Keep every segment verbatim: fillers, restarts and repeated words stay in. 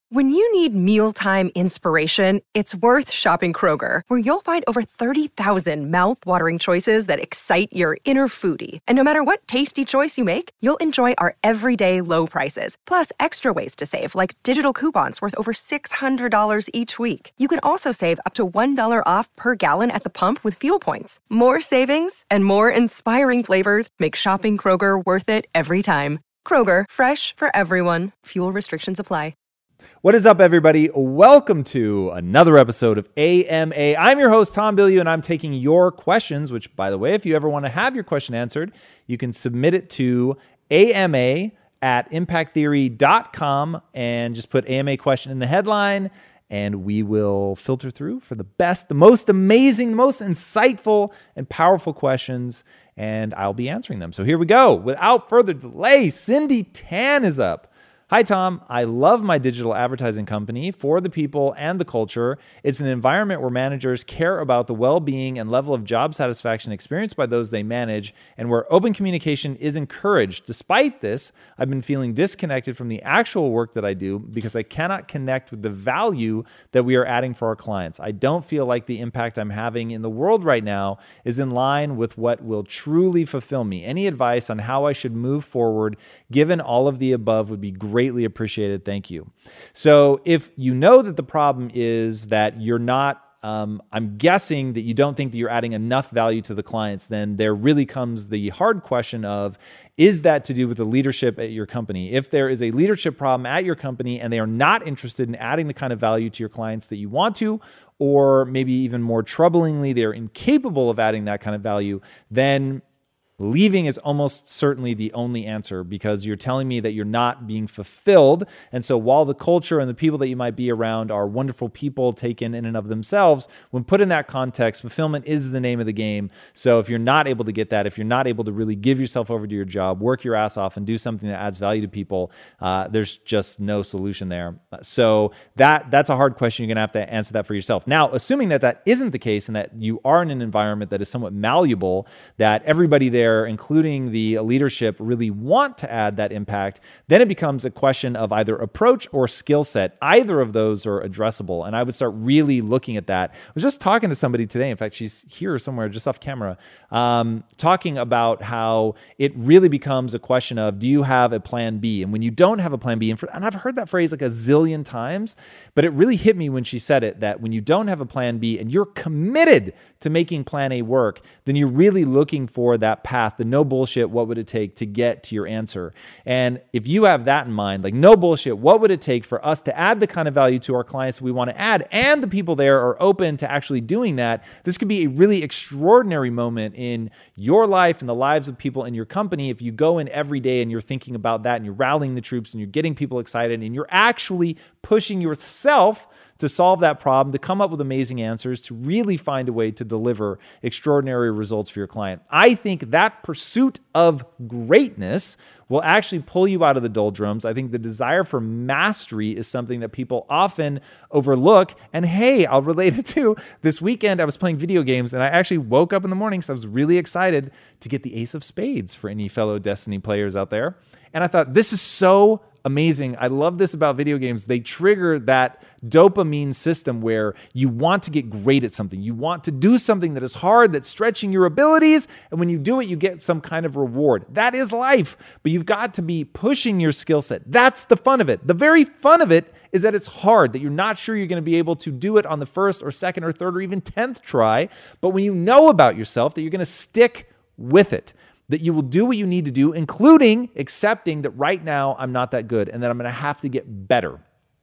When you need mealtime inspiration, it's worth shopping Kroger, where you'll find over thirty thousand mouth-watering choices that excite your inner foodie. And no matter what tasty choice you make, you'll enjoy our everyday low prices, plus extra ways to save, like digital coupons worth over six hundred dollars each week. You can also save up to one dollar off per gallon at the pump with fuel points. More savings and more inspiring flavors make shopping Kroger worth it every time. Kroger, fresh for everyone. Fuel restrictions apply. What is up, everybody? Welcome to another episode of A M A. I'm your host, Tom Bilyeu, and I'm taking your questions, which, by the way, if you ever want to have your question answered, you can submit it to A M A at impact theory dot com and just put A M A question in the headline, and we will filter through for the best, the most amazing, the most insightful and powerful questions, and I'll be answering them. So here we go. Without further delay, Cindy Tan is up. Hi, Tom. I love my digital advertising company for the people and the culture. It's an environment where managers care about the well-being and level of job satisfaction experienced by those they manage, and where open communication is encouraged. Despite this, I've been feeling disconnected from the actual work that I do because I cannot connect with the value that we are adding for our clients. I don't feel like the impact I'm having in the world right now is in line with what will truly fulfill me. Any advice on how I should move forward, given all of the above, would be great. Greatly appreciated. Thank you. So if you know that the problem is that you're not, um, I'm guessing that you don't think that you're adding enough value to the clients, then there really comes the hard question of, is that to do with the leadership at your company? If there is a leadership problem at your company and they are not interested in adding the kind of value to your clients that you want to, or maybe even more troublingly, they're incapable of adding that kind of value, then leaving is almost certainly the only answer, because you're telling me that you're not being fulfilled. And so while the culture and the people that you might be around are wonderful people taken in and of themselves, when put in that context, fulfillment is the name of the game. So if you're not able to get that, if you're not able to really give yourself over to your job, work your ass off and do something that adds value to people, uh, there's just no solution there. So that that's a hard question. You're going to have to answer that for yourself. Now, assuming that that isn't the case and that you are in an environment that is somewhat malleable, that everybody there, including the leadership, really want to add that impact, then it becomes a question of either approach or skill set. Either of those are addressable, and I would start really looking at that. I was just talking to somebody today, in fact, she's here somewhere just off camera, um, talking about how it really becomes a question of, do you have a plan B? And when you don't have a plan B, and, for, and I've heard that phrase like a zillion times, but it really hit me when she said it, that when you don't have a plan B and you're committed to making plan A work, then you're really looking for that path, the no bullshit, what would it take to get to your answer? And if you have that in mind, like no bullshit, what would it take for us to add the kind of value to our clients we want to add, and the people there are open to actually doing that, this could be a really extraordinary moment in your life and the lives of people in your company if you go in every day and you're thinking about that and you're rallying the troops and you're getting people excited and you're actually pushing yourself to solve that problem, to come up with amazing answers, to really find a way to deliver extraordinary results for your client. I think that pursuit of greatness will actually pull you out of the doldrums. I think the desire for mastery is something that people often overlook. And hey, I'll relate it to this weekend. I was playing video games and I actually woke up in the morning, so I was really excited to get the Ace of Spades for any fellow Destiny players out there. And I thought, this is so amazing. I love this about video games. They trigger that dopamine system where you want to get great at something. You want to do something that is hard, that's stretching your abilities. And when you do it, you get some kind of reward. That is life. But you've got to be pushing your skill set. That's the fun of it. The very fun of it is that it's hard, that you're not sure you're going to be able to do it on the first or second or third or even tenth try. But when you know about yourself that you're going to stick with it, that you will do what you need to do, including accepting that right now I'm not that good and that I'm going to have to get better.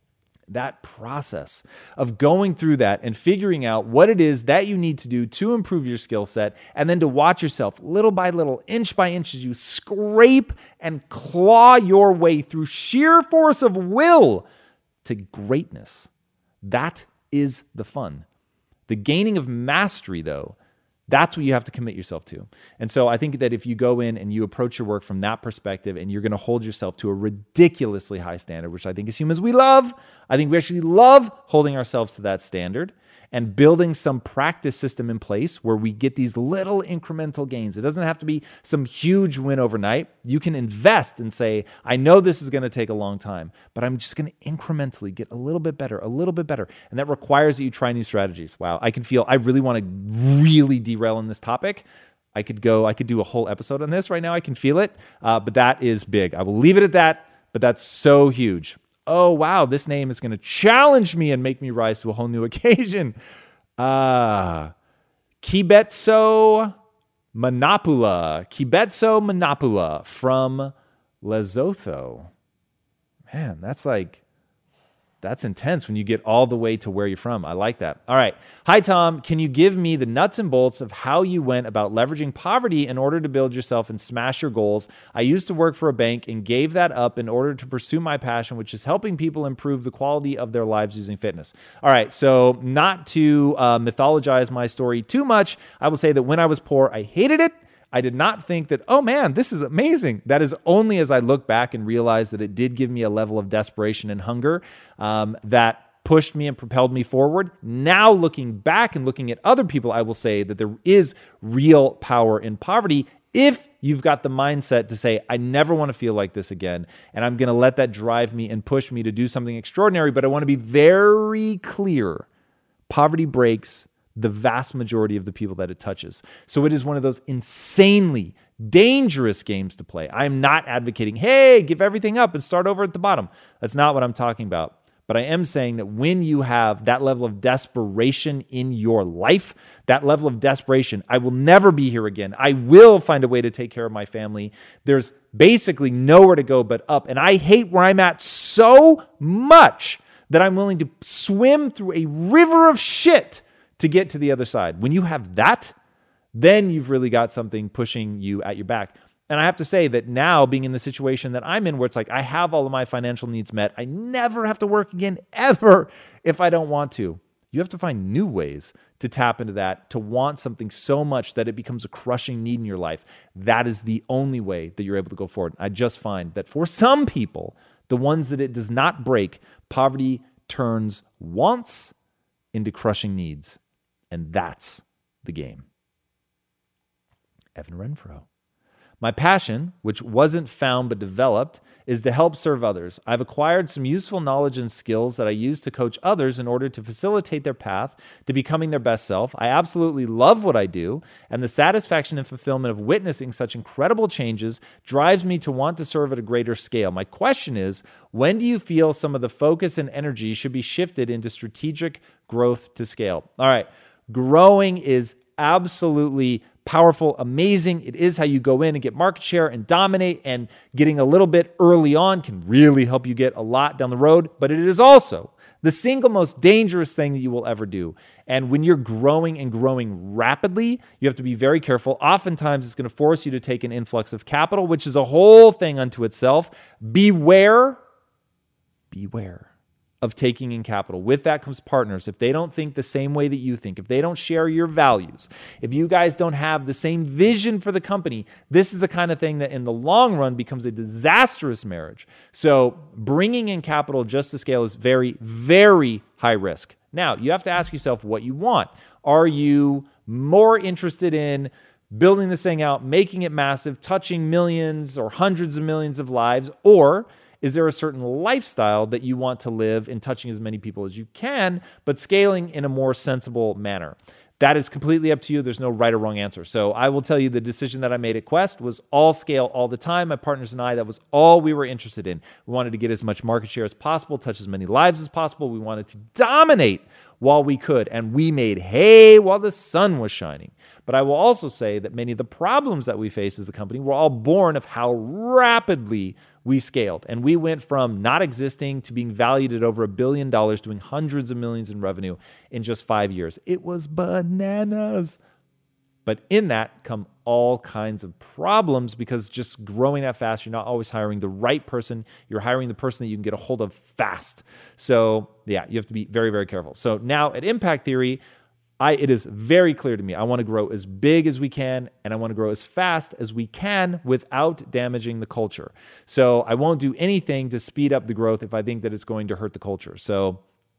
That process of going through that and figuring out what it is that you need to do to improve your skill set, and then to watch yourself little by little, inch by inch, as you scrape and claw your way through sheer force of will to greatness. That is the fun. The gaining of mastery, though, that's what you have to commit yourself to. And so I think that if you go in and you approach your work from that perspective, and you're going to hold yourself to a ridiculously high standard, which I think as humans we love. I think we actually love holding ourselves to that standard. and building some practice system in place where we get these little incremental gains. It doesn't have to be some huge win overnight. You can invest and say, I know this is going to take a long time, but I'm just going to incrementally get a little bit better, a little bit better. And that requires that you try new strategies. Wow, I can feel, I really want to really derail in this topic. I could go, I could do a whole episode on this right now. I can feel it, uh, but that is big. I will leave it at that, but that's so huge. Oh, wow, this name is going to challenge me and make me rise to a whole new occasion. Uh, Kibetso Monopula. Kibetso Monopula from Lesotho. Man, that's like, that's intense when you get all the way to where you're from. I like that. All right. Hi, Tom. Can you give me the nuts and bolts of how you went about leveraging poverty in order to build yourself and smash your goals? I used to work for a bank and gave that up in order to pursue my passion, which is helping people improve the quality of their lives using fitness. All right. So not to uh, mythologize my story too much, I will say that when I was poor, I hated it. I did not think that, oh man, this is amazing. That is only as I look back and realize that it did give me a level of desperation and hunger um, that pushed me and propelled me forward. Now looking back and looking at other people, I will say that there is real power in poverty if you've got the mindset to say, I never want to feel like this again, and I'm going to let that drive me and push me to do something extraordinary. But I want to be very clear. Poverty breaks the vast majority of the people that it touches. So it is one of those insanely dangerous games to play. I'm not advocating, hey, give everything up and start over at the bottom. That's not what I'm talking about. But I am saying that when you have that level of desperation in your life, that level of desperation, I will never be here again. I will find a way to take care of my family. There's basically nowhere to go but up. And I hate where I'm at so much that I'm willing to swim through a river of shit to get to the other side. When you have that, then you've really got something pushing you at your back. And I have to say that now, being in the situation that I'm in, where it's like I have all of my financial needs met, I never have to work again, ever, if I don't want to. You have to find new ways to tap into that, to want something so much that it becomes a crushing need in your life. That is the only way that you're able to go forward. I just find that for some people, the ones that it does not break, poverty turns wants into crushing needs. And that's the game. Evan Renfro. My passion, which wasn't found but developed, is to help serve others. I've acquired some useful knowledge and skills that I use to coach others in order to facilitate their path to becoming their best self. I absolutely love what I do, and the satisfaction and fulfillment of witnessing such incredible changes drives me to want to serve at a greater scale. My question is, when do you feel some of the focus and energy should be shifted into strategic growth to scale? All right, growing is absolutely powerful, amazing. It is how you go in and get market share and dominate, and getting a little bit early on can really help you get a lot down the road, but it is also the single most dangerous thing that you will ever do. And when you're growing and growing rapidly, you have to be very careful. Oftentimes, it's going to force you to take an influx of capital, which is a whole thing unto itself. Beware, beware of taking in capital. With that comes partners. If they don't think the same way that you think, if they don't share your values, if you guys don't have the same vision for the company, this is the kind of thing that in the long run becomes a disastrous marriage. So bringing in capital just to scale is very, very high risk. Now, you have to ask yourself what you want. Are you more interested in building this thing out, making it massive, touching millions or hundreds of millions of lives, or is there a certain lifestyle that you want to live in, touching as many people as you can, but scaling in a more sensible manner? That is completely up to you. There's no right or wrong answer. So I will tell you, the decision that I made at Quest was all scale all the time. My partners and I, that was all we were interested in. We wanted to get as much market share as possible, touch as many lives as possible. We wanted to dominate while we could, and we made hay while the sun was shining. But I will also say that many of the problems that we face as a company were all born of how rapidly we scaled. And we went from not existing to being valued at over a billion dollars, doing hundreds of millions in revenue in just five years. It was bananas. But in that come all kinds of problems, because just growing that fast, you're not always hiring the right person. You're hiring the person that you can get a hold of fast. So yeah, you have to be very, very careful. So now at Impact Theory, I, it is very clear to me, I want to grow as big as we can, and I want to grow as fast as we can without damaging the culture. So I won't do anything to speed up the growth if I think that it's going to hurt the culture. So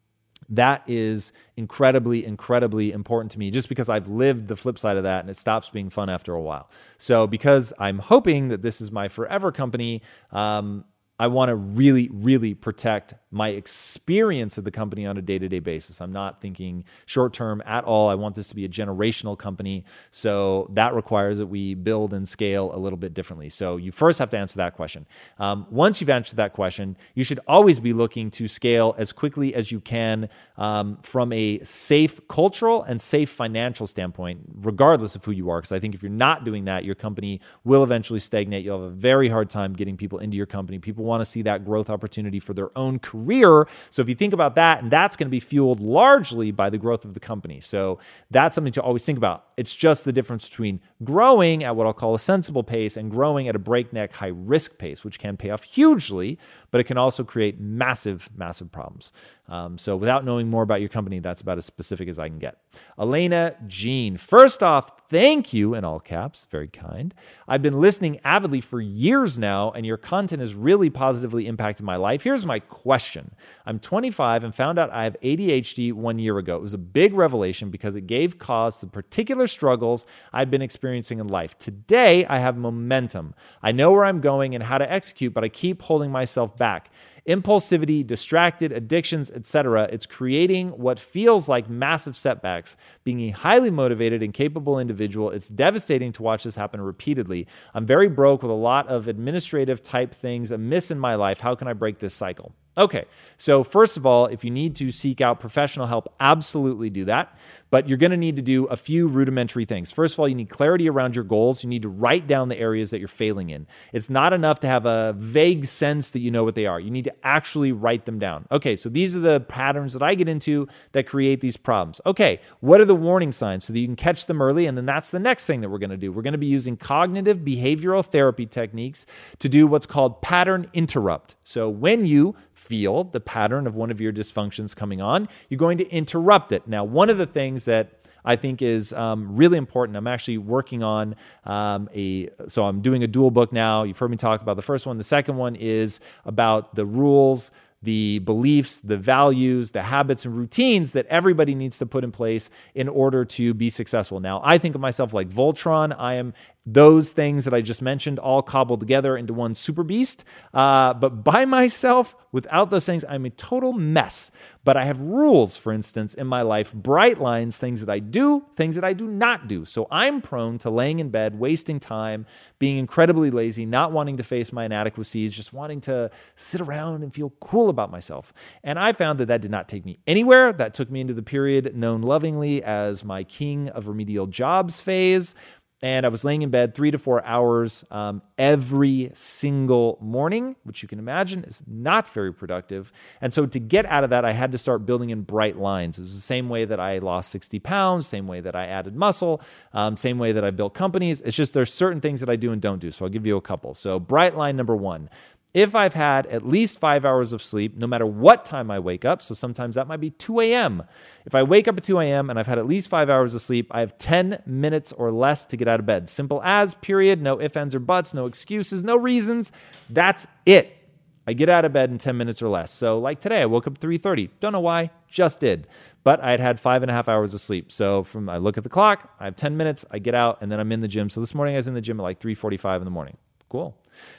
That is incredibly, incredibly important to me just because I've lived the flip side of that and it stops being fun after a while. So because I'm hoping that this is my forever company, um, I want to really, really protect my experience of the company on a day-to-day basis. I'm not thinking short-term at all. I want this to be a generational company. So that requires that we build and scale a little bit differently. So you first have to answer that question. Um, once you've answered that question, you should always be looking to scale as quickly as you can um, from a safe cultural and safe financial standpoint, regardless of who you are. Because I think if you're not doing that, your company will eventually stagnate. You'll have a very hard time getting people into your company. People want to see that growth opportunity for their own career. So if you think about that, and that's going to be fueled largely by the growth of the company. So that's something to always think about. It's just the difference between growing at what I'll call a sensible pace and growing at a breakneck high risk pace, which can pay off hugely, but it can also create massive, massive problems. Um, so without knowing more about your company, that's about as specific as I can get. Elena Jean, first off, thank you in all caps, very kind. I've been listening avidly for years now, and your content has really positively impacted my life. Here's my question. I'm twenty-five and found out I have A D H D one year ago. It was a big revelation because it gave cause to the particular struggles I've been experiencing in life. Today, I have momentum. I know where I'm going and how to execute, but I keep holding myself back. Impulsivity, distracted, addictions, et cetera. It's creating what feels like massive setbacks. Being a highly motivated and capable individual, it's devastating to watch this happen repeatedly. I'm very broke with a lot of administrative type things amiss in my life. How can I break this cycle? Okay, so first of all, if you need to seek out professional help, absolutely do that. But you're going to need to do a few rudimentary things. First of all, you need clarity around your goals. You need to write down the areas that you're failing in. It's not enough to have a vague sense that you know what they are. You need to actually write them down. Okay, so these are the patterns that I get into that create these problems. Okay, what are the warning signs so that you can catch them early? And then that's the next thing that we're going to do. We're going to be using cognitive behavioral therapy techniques to do what's called pattern interrupt. So when you feel the pattern of one of your dysfunctions coming on, you're going to interrupt it. Now, one of the things that I think is um, really important, I'm actually working on um, a, so I'm doing a dual book now. You've heard me talk about the first one. The second one is about the rules, the beliefs, the values, the habits and routines that everybody needs to put in place in order to be successful. Now, I think of myself like Voltron. I am those things that I just mentioned all cobbled together into one super beast. Uh, but by myself, without those things, I'm a total mess. But I have rules, for instance, in my life, bright lines, things that I do, things that I do not do. So I'm prone to laying in bed, wasting time, being incredibly lazy, not wanting to face my inadequacies, just wanting to sit around and feel cool about myself. And I found that that did not take me anywhere. That took me into the period known lovingly as my king of remedial jobs phase. And I was laying in bed three to four hours um, every single morning, which you can imagine is not very productive. And so to get out of that, I had to start building in bright lines. It was the same way that I lost sixty pounds, same way that I added muscle, um, same way that I built companies. It's just there's certain things that I do and don't do. So I'll give you a couple. So bright line number one. If I've had at least five hours of sleep, no matter what time I wake up, so sometimes that might be two a.m. If I wake up at two a.m. and I've had at least five hours of sleep, I have ten minutes or less to get out of bed. Simple as, period, no ifs, ands, or buts, no excuses, no reasons. That's it. I get out of bed in ten minutes or less. So like today, I woke up at three thirty. Don't know why, just did. But I had had five and a half hours of sleep. So from I look at the clock, I have ten minutes, I get out, and then I'm in the gym. So this morning I was in the gym at like three forty-five in the morning. Cool.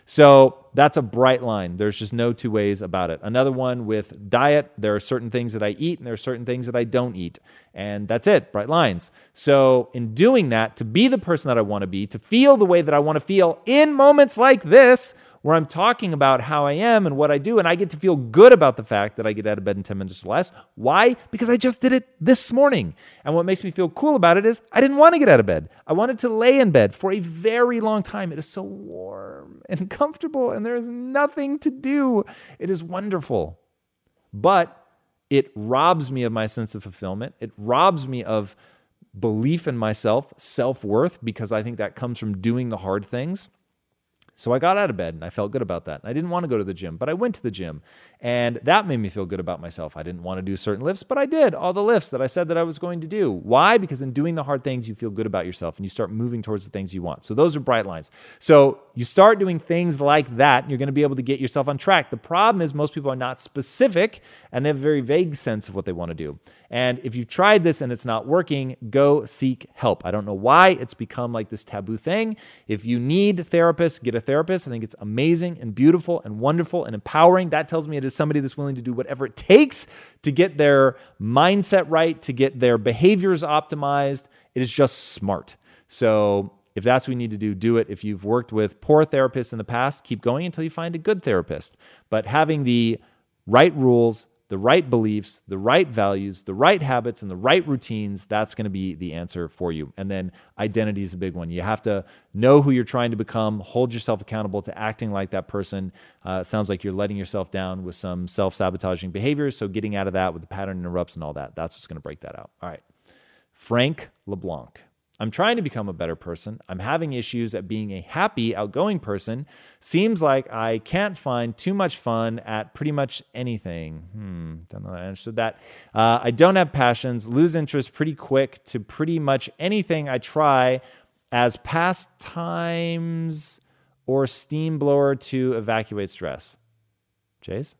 So that's a bright line. There's just no two ways about it. Another one with diet, there are certain things that I eat and there are certain things that I don't eat. And that's it, bright lines. So in doing that, to be the person that I want to be, to feel the way that I want to feel in moments like this, where I'm talking about how I am and what I do, and I get to feel good about the fact that I get out of bed in ten minutes or less. Why? Because I just did it this morning. And what makes me feel cool about it is I didn't want to get out of bed. I wanted to lay in bed for a very long time. It is so warm and comfortable, and there is nothing to do. It is wonderful. But it robs me of my sense of fulfillment. It robs me of belief in myself, self-worth, because I think that comes from doing the hard things. So I got out of bed and I felt good about that. I didn't want to go to the gym, but I went to the gym. And that made me feel good about myself. I didn't want to do certain lifts, but I did all the lifts that I said that I was going to do. Why? Because in doing the hard things, you feel good about yourself and you start moving towards the things you want. So those are bright lines. So you start doing things like that, and you're going to be able to get yourself on track. The problem is most people are not specific and they have a very vague sense of what they want to do. And if you've tried this and it's not working, go seek help. I don't know why it's become like this taboo thing. If you need a therapist, get a therapist. I think it's amazing and beautiful and wonderful and empowering. That tells me it is somebody that's willing to do whatever it takes to get their mindset right, to get their behaviors optimized. It is just smart. So if that's what you need to do, do it. If you've worked with poor therapists in the past, keep going until you find a good therapist. But having the right rules, the right beliefs, the right values, the right habits, and the right routines, that's going to be the answer for you. And then identity is a big one. You have to know who you're trying to become, hold yourself accountable to acting like that person. Uh, it sounds like you're letting yourself down with some self-sabotaging behaviors, so getting out of that with the pattern interrupts and all that, that's what's going to break that out. All right. Frank LeBlanc. I'm trying to become a better person. I'm having issues at being a happy, outgoing person. Seems like I can't find too much fun at pretty much anything. Hmm, don't know that I understood that. Uh, I don't have passions, lose interest pretty quick to pretty much anything I try as pastimes or steam blower to evacuate stress. Jays?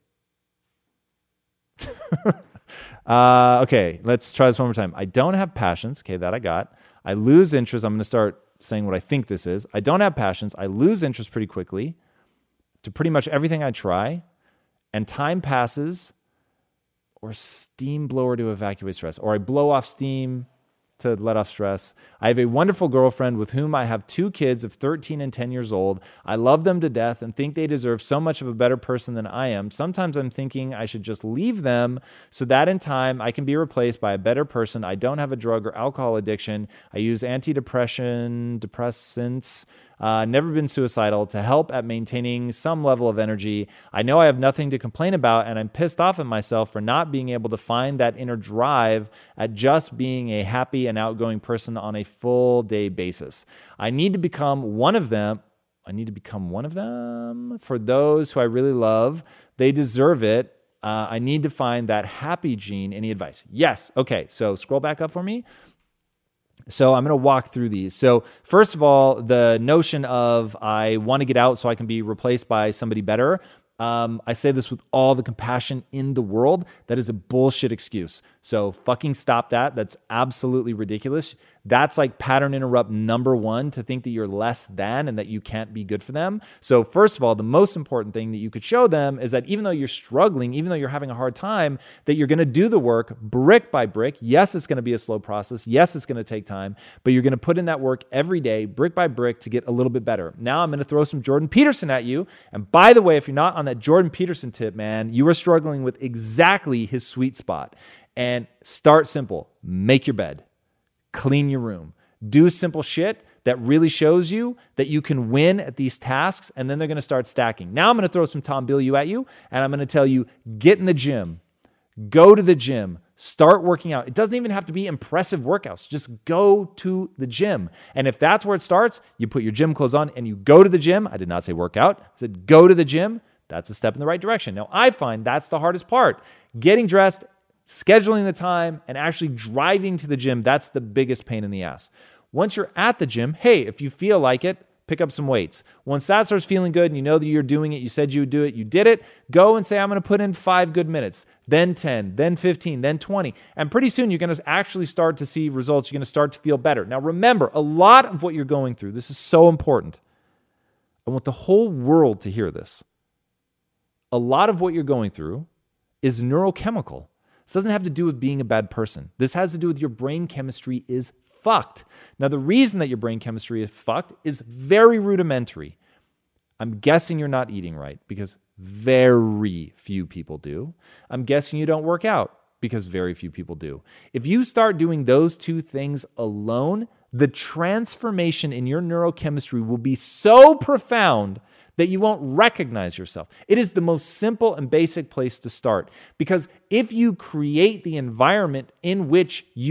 uh, okay, let's try this one more time. I don't have passions. Okay, that I got. I lose interest. I'm going to start saying what I think this is. I don't have passions. I lose interest pretty quickly to pretty much everything I try. And time passes, or steam blower to evacuate stress. Or I blow off steam to let off stress. I have a wonderful girlfriend with whom I have two kids of thirteen and ten years old. I love them to death and think they deserve so much of a better person than I am. Sometimes I'm thinking I should just leave them so that in time I can be replaced by a better person. I don't have a drug or alcohol addiction. I use antidepressant, depressants, Uh, never been suicidal, to help at maintaining some level of energy. I know I have nothing to complain about, and I'm pissed off at myself for not being able to find that inner drive at just being a happy and outgoing person on a full day basis. I need to become one of them. I need to become one of them for those who I really love. They deserve it. Uh, I need to find that happy gene. Any advice? Yes. Okay. So scroll back up for me. So I'm going to walk through these. So first of all, the notion of I want to get out so I can be replaced by somebody better. Um, I say this with all the compassion in the world. That is a bullshit excuse. So fucking stop that. That's absolutely ridiculous. That's like pattern interrupt number one, to think that you're less than and that you can't be good for them. So first of all, the most important thing that you could show them is that even though you're struggling, even though you're having a hard time, that you're going to do the work brick by brick. Yes, it's going to be a slow process. Yes, it's going to take time, but you're going to put in that work every day, brick by brick, to get a little bit better. Now I'm going to throw some Jordan Peterson at you. And by the way, if you're not on that Jordan Peterson tip, man, you are struggling with exactly his sweet spot. And start simple. Make your bed. Clean your room. Do simple shit that really shows you that you can win at these tasks, and then they're going to start stacking. Now I'm going to throw some Tom Bilyeu at you, and I'm going to tell you, get in the gym. Go to the gym. Start working out. It doesn't even have to be impressive workouts. Just go to the gym. And if that's where it starts, you put your gym clothes on and you go to the gym. I did not say workout. I said go to the gym. That's a step in the right direction. Now, I find that's the hardest part. Getting dressed, scheduling the time, and actually driving to the gym, that's the biggest pain in the ass. Once you're at the gym, hey, if you feel like it, pick up some weights. Once that starts feeling good and you know that you're doing it, you said you would do it, you did it, go and say, I'm going to put in five good minutes, then ten, then fifteen, then twenty. And pretty soon you're going to actually start to see results. You're going to start to feel better. Now remember, a lot of what you're going through, this is so important. I want the whole world to hear this. A lot of what you're going through is neurochemical. This doesn't have to do with being a bad person. This has to do with your brain chemistry is fucked. Now, the reason that your brain chemistry is fucked is very rudimentary. I'm guessing you're not eating right because very few people do. I'm guessing you don't work out because very few people do. If you start doing those two things alone, the transformation in your neurochemistry will be so profound that you won't recognize yourself. It is the most simple and basic place to start, because if you create the environment in which you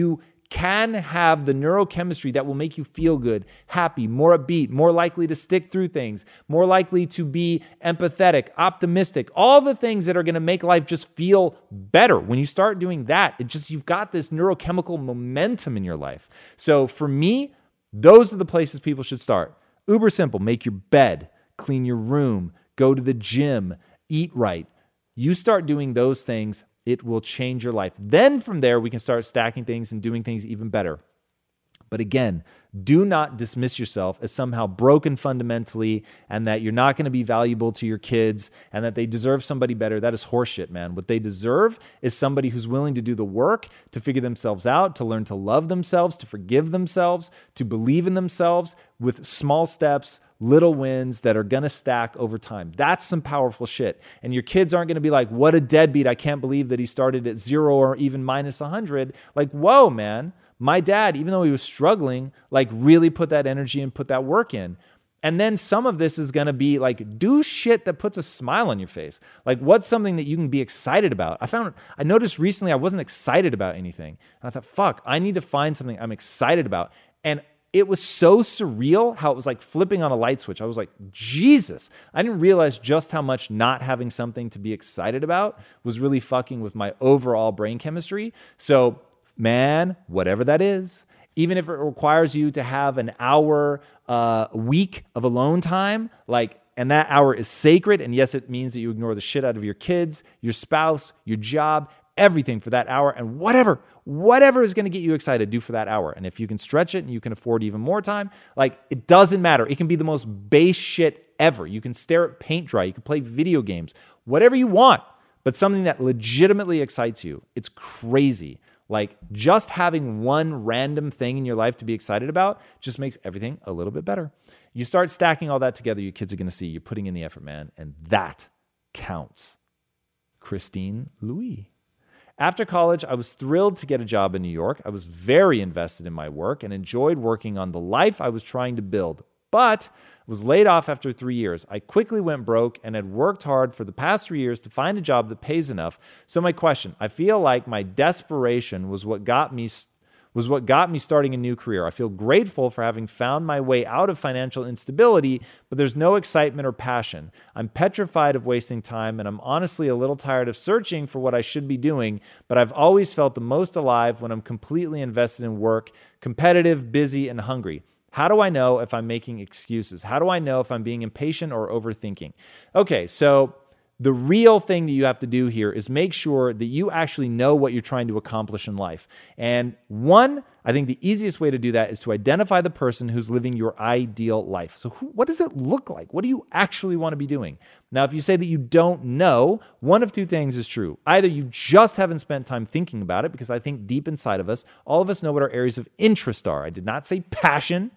can have the neurochemistry that will make you feel good, happy, more upbeat, more likely to stick through things, more likely to be empathetic, optimistic, all the things that are going to make life just feel better. When you start doing that, it just, you've got this neurochemical momentum in your life. So for me, those are the places people should start. Uber simple. Make your bed, clean your room, go to the gym, eat right. You start doing those things, it will change your life. Then from there, we can start stacking things and doing things even better. But again, do not dismiss yourself as somehow broken fundamentally and that you're not going to be valuable to your kids and that they deserve somebody better. That is horseshit, man. What they deserve is somebody who's willing to do the work, to figure themselves out, to learn to love themselves, to forgive themselves, to believe in themselves with small steps, little wins that are going to stack over time. That's some powerful shit. And your kids aren't going to be like, what a deadbeat. I can't believe that he started at zero or even minus one hundred. Like, whoa, man. My dad, even though he was struggling, like really put that energy and put that work in. And then some of this is going to be like, do shit that puts a smile on your face. Like, what's something that you can be excited about? I found, I noticed recently I wasn't excited about anything. And I thought, fuck, I need to find something I'm excited about. And it was so surreal how it was like flipping on a light switch. I was like, Jesus, I didn't realize just how much not having something to be excited about was really fucking with my overall brain chemistry. So man, whatever that is, even if it requires you to have an hour uh, a week of alone time, like, and that hour is sacred. And yes, it means that you ignore the shit out of your kids, your spouse, your job, everything for that hour, and whatever, whatever is going to get you excited, do for that hour. And if you can stretch it and you can afford even more time, like, it doesn't matter. It can be the most base shit ever. You can stare at paint dry. You can play video games, whatever you want, but something that legitimately excites you. It's crazy. Like, just having one random thing in your life to be excited about just makes everything a little bit better. You start stacking all that together, your kids are going to see you're putting in the effort, man, and that counts. Christine Louis. After college, I was thrilled to get a job in New York. I was very invested in my work and enjoyed working on the life I was trying to build, but was laid off after three years. I quickly went broke and had worked hard for the past three years to find a job that pays enough. So my question, I feel like my desperation was what got me was what got me starting a new career. I feel grateful for having found my way out of financial instability, but there's no excitement or passion. I'm petrified of wasting time, and I'm honestly a little tired of searching for what I should be doing, but I've always felt the most alive when I'm completely invested in work, competitive, busy, and hungry. How do I know if I'm making excuses? How do I know if I'm being impatient or overthinking? Okay, so the real thing that you have to do here is make sure that you actually know what you're trying to accomplish in life. And one, I think the easiest way to do that is to identify the person who's living your ideal life. So who, what does it look like? What do you actually want to be doing? Now, if you say that you don't know, one of two things is true. Either you just haven't spent time thinking about it, because I think deep inside of us, all of us know what our areas of interest are. I did not say passion.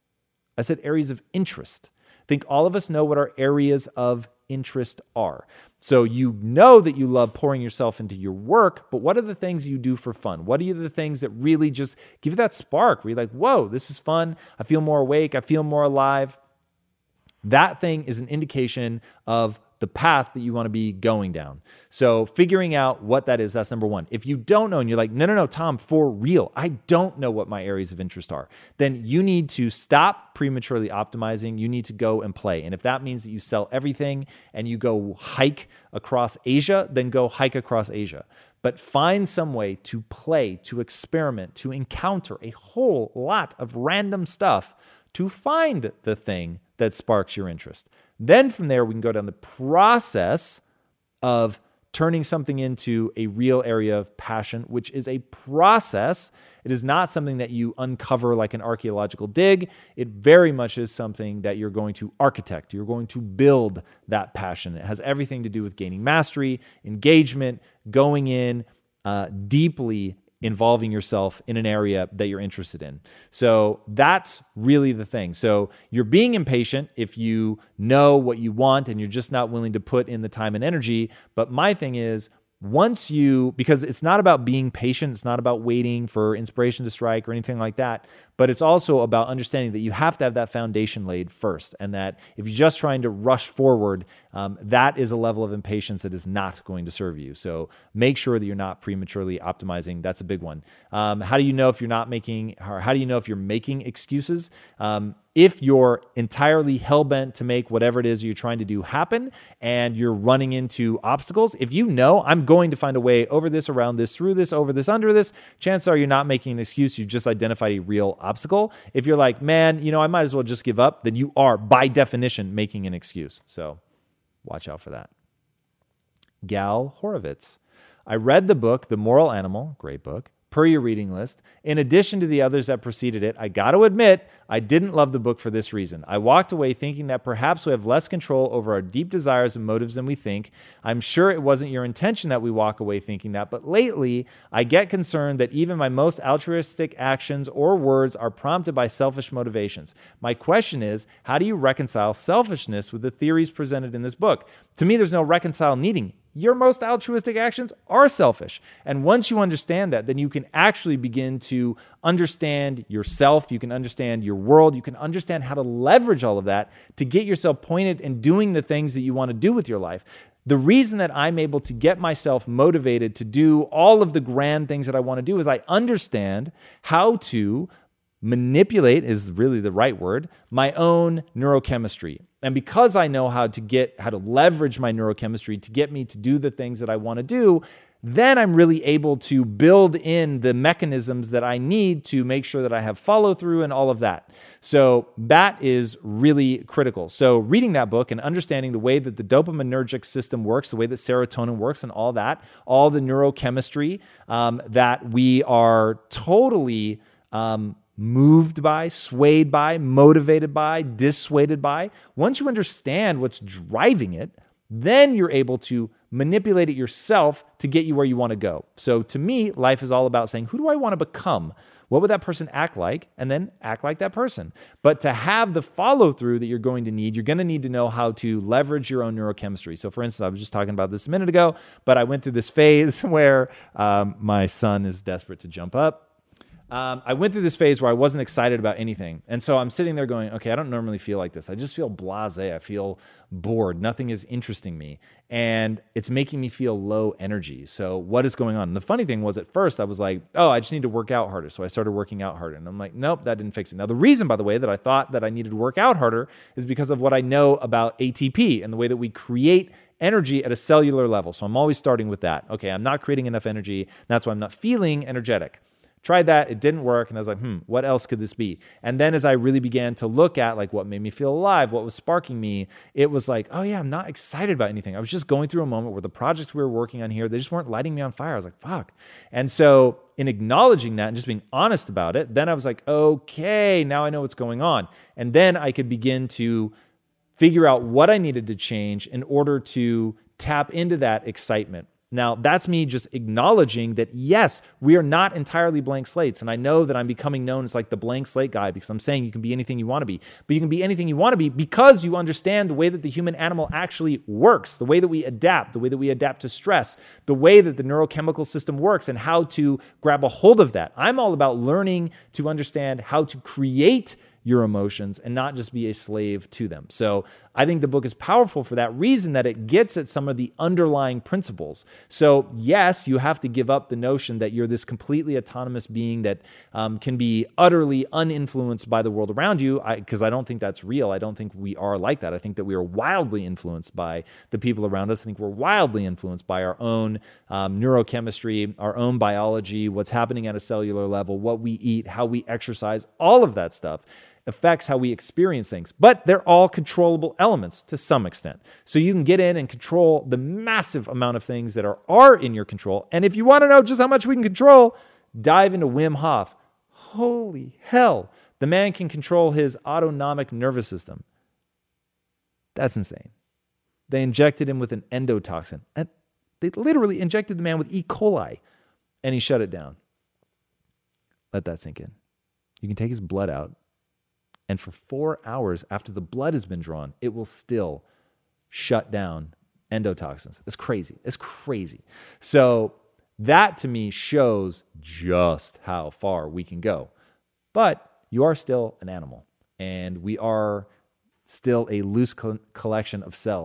I said areas of interest. I think all of us know what our areas of interest are. So you know that you love pouring yourself into your work, but what are the things you do for fun? What are the things that really just give you that spark where you're like, whoa, this is fun. I feel more awake. I feel more alive. That thing is an indication of the path that you want to be going down. So figuring out what that is, that's number one. If you don't know and you're like, no, no, no, Tom, for real, I don't know what my areas of interest are, then you need to stop prematurely optimizing. You need to go and play. And if that means that you sell everything and you go hike across Asia, then go hike across Asia. But find some way to play, to experiment, to encounter a whole lot of random stuff to find the thing that sparks your interest. Then from there, we can go down the process of turning something into a real area of passion, which is a process. It is not something that you uncover like an archaeological dig. It very much is something that you're going to architect. You're going to build that passion. It has everything to do with gaining mastery, engagement, going in uh, deeply involving yourself in an area that you're interested in. So that's really the thing. So you're being impatient if you know what you want and you're just not willing to put in the time and energy. But my thing is, once you, because it's not about being patient, it's not about waiting for inspiration to strike or anything like that, but it's also about understanding that you have to have that foundation laid first, and that if you're just trying to rush forward, um, that is a level of impatience that is not going to serve you. So make sure that you're not prematurely optimizing. That's a big one. Um, how do you know if you're not making, or how do you know if you're making excuses? Um, If you're entirely hell-bent to make whatever it is you're trying to do happen and you're running into obstacles, if you know I'm going to find a way over this, around this, through this, over this, under this, chances are you're not making an excuse. You've just identified a real obstacle. If you're like, man, you know, I might as well just give up, then you are by definition making an excuse. So watch out for that. Gal Horovitz. I read the book, The Moral Animal, great book, per your reading list. In addition to the others that preceded it, I got to admit, I didn't love the book for this reason. I walked away thinking that perhaps we have less control over our deep desires and motives than we think. I'm sure it wasn't your intention that we walk away thinking that, but lately, I get concerned that even my most altruistic actions or words are prompted by selfish motivations. My question is, how do you reconcile selfishness with the theories presented in this book? To me, there's no reconcile needing. Your most altruistic actions are selfish. And once you understand that, then you can actually begin to understand yourself. You can understand your world. You can understand how to leverage all of that to get yourself pointed and doing the things that you want to do with your life. The reason that I'm able to get myself motivated to do all of the grand things that I want to do is I understand how to manipulate, is really the right word, my own neurochemistry. And because I know how to get, how to leverage my neurochemistry to get me to do the things that I want to do, then I'm really able to build in the mechanisms that I need to make sure that I have follow through and all of that. So that is really critical. So reading that book and understanding the way that the dopaminergic system works, the way that serotonin works and all that, all the neurochemistry um, that we are totally um, moved by, swayed by, motivated by, dissuaded by. Once you understand what's driving it, then you're able to manipulate it yourself to get you where you want to go. So to me, life is all about saying, who do I want to become? What would that person act like? And then act like that person. But to have the follow through that you're going to need, you're going to need to know how to leverage your own neurochemistry. So for instance, I was just talking about this a minute ago, but I went through this phase where um, my son is desperate to jump up. Um, I went through this phase where I wasn't excited about anything. And so I'm sitting there going, okay, I don't normally feel like this. I just feel blasé. I feel bored. Nothing is interesting me. And it's making me feel low energy. So what is going on? And the funny thing was at first I was like, oh, I just need to work out harder. So I started working out harder. And I'm like, nope, that didn't fix it. Now, the reason, by the way, that I thought that I needed to work out harder is because of what I know about A T P and the way that we create energy at a cellular level. So I'm always starting with that. Okay, I'm not creating enough energy. That's why I'm not feeling energetic. Tried that, it didn't work, and I was like, hmm, what else could this be? And then as I really began to look at like what made me feel alive, what was sparking me, it was like, oh yeah, I'm not excited about anything. I was just going through a moment where the projects we were working on here, they just weren't lighting me on fire. I was like, fuck. And so in acknowledging that and just being honest about it, then I was like, okay, now I know what's going on. And then I could begin to figure out what I needed to change in order to tap into that excitement. Now, that's me just acknowledging that, yes, we are not entirely blank slates. And I know that I'm becoming known as like the blank slate guy because I'm saying you can be anything you want to be. But you can be anything you want to be because you understand the way that the human animal actually works, the way that we adapt, the way that we adapt to stress, the way that the neurochemical system works and how to grab a hold of that. I'm all about learning to understand how to create your emotions and not just be a slave to them. So I think the book is powerful for that reason, that it gets at some of the underlying principles. So yes, you have to give up the notion that you're this completely autonomous being that um, can be utterly uninfluenced by the world around you, because I, I don't think that's real. I don't think we are like that. I think that we are wildly influenced by the people around us. I think we're wildly influenced by our own um, neurochemistry, our own biology, what's happening at a cellular level, what we eat, how we exercise, all of that stuff affects how we experience things, but they're all controllable elements to some extent. So you can get in and control the massive amount of things that are, are in your control. And if you want to know just how much we can control, dive into Wim Hof. Holy hell, the man can control his autonomic nervous system. That's insane. They injected him with an endotoxin. And they literally injected the man with E. coli, and he shut it down. Let that sink in. You can take his blood out, and for four hours after the blood has been drawn, it will still shut down endotoxins. It's crazy. It's crazy. So that to me shows just how far we can go. But you are still an animal, and we are still a loose co- collection of cells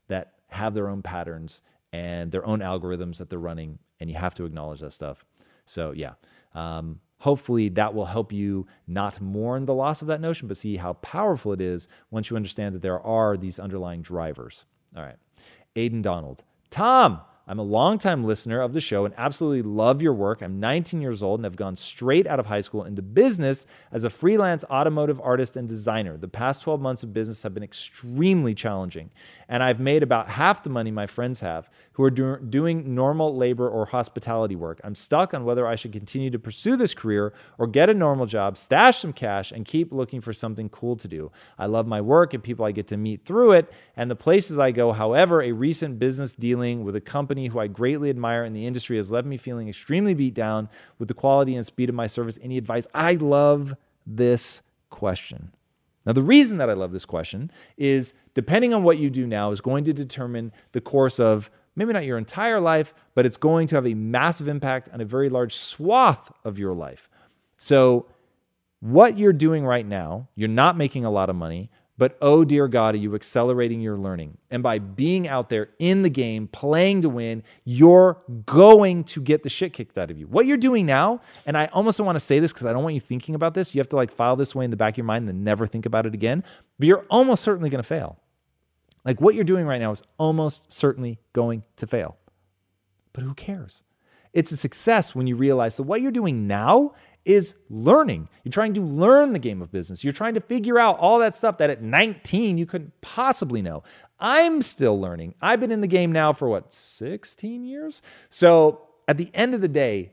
that have their own patterns and their own algorithms that they're running, and you have to acknowledge that stuff. So yeah, um, hopefully that will help you not mourn the loss of that notion, but see how powerful it is once you understand that there are these underlying drivers. All right. Aiden Donald. Tom, I'm a longtime listener of the show and absolutely love your work. I'm nineteen years old and have gone straight out of high school into business as a freelance automotive artist and designer. The past twelve months of business have been extremely challenging, and I've made about half the money my friends have who are do- doing normal labor or hospitality work. I'm stuck on whether I should continue to pursue this career or get a normal job, stash some cash, and keep looking for something cool to do. I love my work and people I get to meet through it and the places I go. However, a recent business dealing with a company who I greatly admire in the industry has left me feeling extremely beat down with the quality and speed of my service. Any advice? I love this question. Now, the reason that I love this question is depending on what you do now is going to determine the course of maybe not your entire life, but it's going to have a massive impact on a very large swath of your life. So what you're doing right now, you're not making a lot of money, but oh dear God, are you accelerating your learning? And by being out there in the game, playing to win, you're going to get the shit kicked out of you. What you're doing now, and I almost don't want to say this because I don't want you thinking about this. You have to like file this away in the back of your mind and then never think about it again. But you're almost certainly going to fail. Like what you're doing right now is almost certainly going to fail. But who cares? It's a success when you realize that what you're doing now is learning. You're trying to learn the game of business. You're trying to figure out all that stuff that at nineteen you couldn't possibly know. I'm still learning. I've been in the game now for what, sixteen years? So at the end of the day,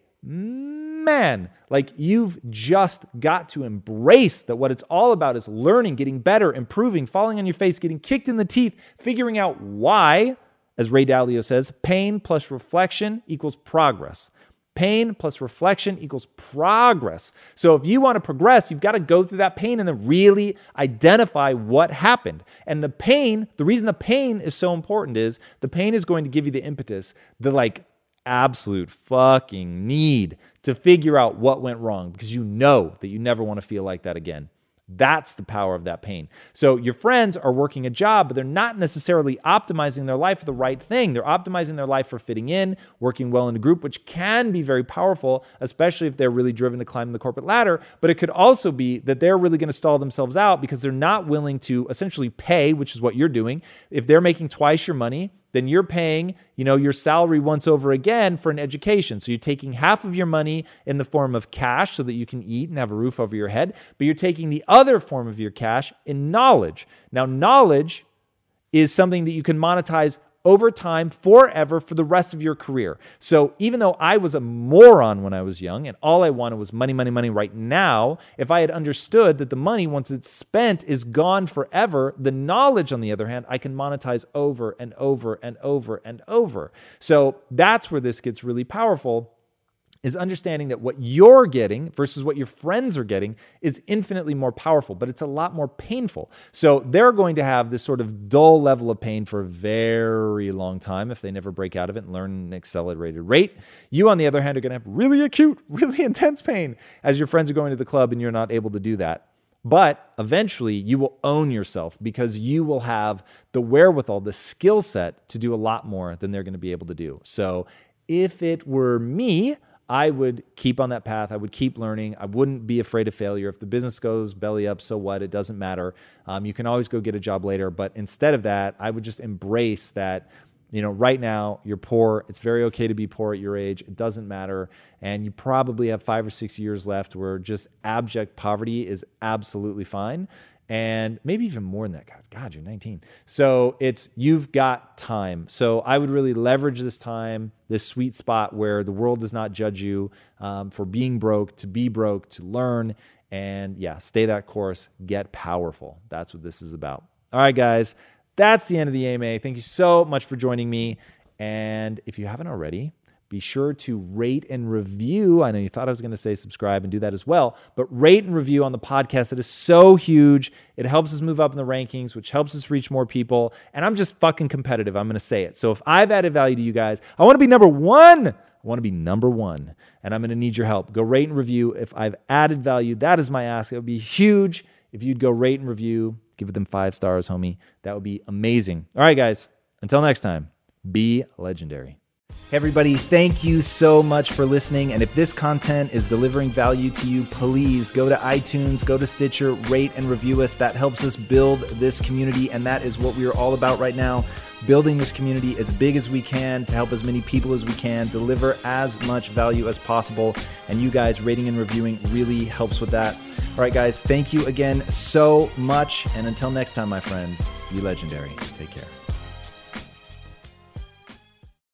man, like you've just got to embrace that what it's all about is learning, getting better, improving, falling on your face, getting kicked in the teeth, figuring out why, as Ray Dalio says, pain plus reflection equals progress. Pain plus reflection equals progress. So if you want to progress, you've got to go through that pain and then really identify what happened. And the pain, the reason the pain is so important is the pain is going to give you the impetus, the like absolute fucking need to figure out what went wrong because you know that you never want to feel like that again. That's the power of that pain. So your friends are working a job, but they're not necessarily optimizing their life for the right thing. They're optimizing their life for fitting in, working well in a group, which can be very powerful, especially if they're really driven to climb the corporate ladder. But it could also be that they're really going to stall themselves out because they're not willing to essentially pay, which is what you're doing. If they're making twice your money, then you're paying, you know, your salary once over again for an education. So you're taking half of your money in the form of cash so that you can eat and have a roof over your head, but you're taking the other form of your cash in knowledge. Now, knowledge is something that you can monetize over time, forever, for the rest of your career. So even though I was a moron when I was young and all I wanted was money, money, money right now, if I had understood that the money, once it's spent, is gone forever, the knowledge, on the other hand, I can monetize over and over and over and over. So that's where this gets really powerful, is understanding that what you're getting versus what your friends are getting is infinitely more powerful, but it's a lot more painful. So they're going to have this sort of dull level of pain for a very long time if they never break out of it and learn an accelerated rate. You, on the other hand, are going to have really acute, really intense pain as your friends are going to the club and you're not able to do that. But eventually you will own yourself because you will have the wherewithal, the skill set to do a lot more than they're going to be able to do. So if it were me, I would keep on that path. I would keep learning. I wouldn't be afraid of failure. If the business goes belly up, so what? It doesn't matter. Um, you can always go get a job later. But instead of that, I would just embrace that, you know, right now you're poor. It's very okay to be poor at your age. It doesn't matter. And you probably have five or six years left where just abject poverty is absolutely fine. And maybe even more than that, guys. God, you're nineteen. So it's, you've got time. So I would really leverage this time, this sweet spot where the world does not judge you um, for being broke, to be broke, to learn. And yeah, stay that course, get powerful. That's what this is about. All right, guys, that's the end of the A M A. Thank you so much for joining me. And if you haven't already, be sure to rate and review. I know you thought I was going to say subscribe and do that as well, but rate and review on the podcast. It is so huge. It helps us move up in the rankings, which helps us reach more people. And I'm just fucking competitive. I'm going to say it. So if I've added value to you guys, I want to be number one. I want to be number one, and I'm going to need your help. Go rate and review. If I've added value, that is my ask. It would be huge if you'd go rate and review, give them five stars, homie. That would be amazing. All right, guys. Until next time, be legendary. Hey everybody, thank you so much for listening. And if this content is delivering value to you, please go to iTunes, go to Stitcher, rate and review us. That helps us build this community. And that is what we are all about right now. Building this community as big as we can to help as many people as we can, deliver as much value as possible. And you guys rating and reviewing really helps with that. All right, guys, thank you again so much. And until next time, my friends, be legendary. Take care.